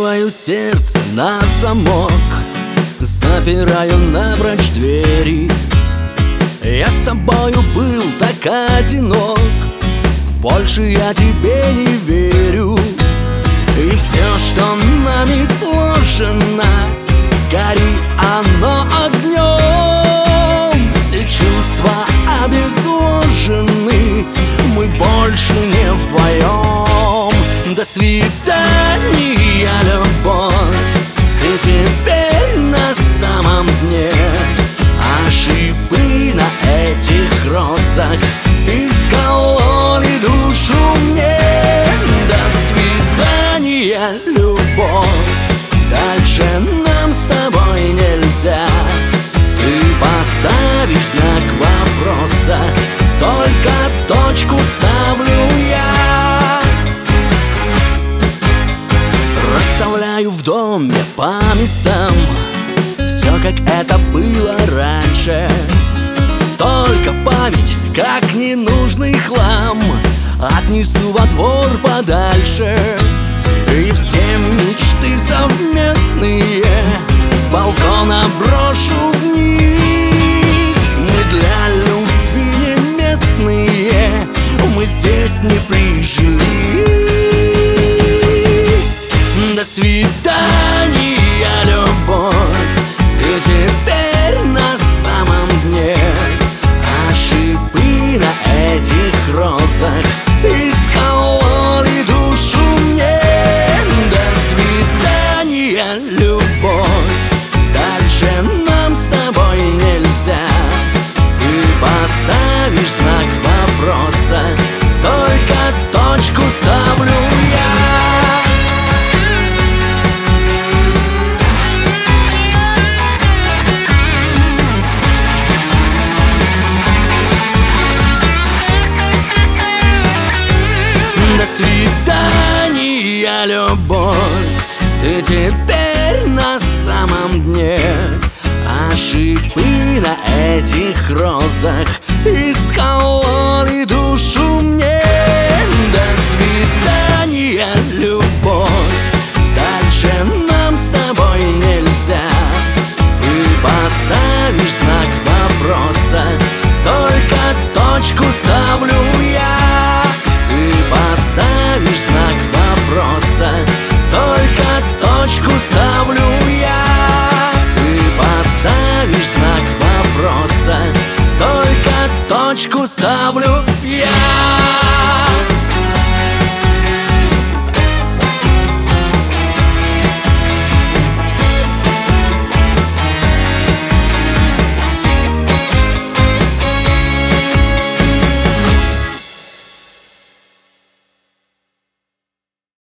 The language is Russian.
Закрываю сердце на замок, запираю напрочь двери. Я с тобою был так одинок, больше я тебе не верю. И все, что нами сложено, гори оно огнем. Все чувства обезвожены, мы больше не вдвоем. До свидания, любовь, ты теперь на самом дне. Ошибы на этих розах искололи душу мне. До свидания, любовь, дальше нам с тобой нельзя. Ты поставишь знак вопроса, только точку ставлю я. Расставляю в доме по местам все, как это было раньше. Только память, как ненужный хлам, отнесу во двор подальше. И все мечты совместные с балкона брошу вниз. Мы для любви не местные, мы здесь не прижились. До свидания, любовь, ты теперь на самом дне. Ошибы на этих розах искололи душу мне. До свидания, любовь, дальше нам с тобой нельзя. Ты поставишь знак вопроса, только точку ставлю я. До свидания, любовь, ты теперь на самом дне. Ошибы на этих розах искололи душу мне. До свидания, любовь, дальше нам с тобой нельзя. Ты поставишь знак вопроса, только точку ставлю я. Ты поставишь знак вопроса, только точку ставлю я. Ты поставишь знак вопроса, только точку ставлю я.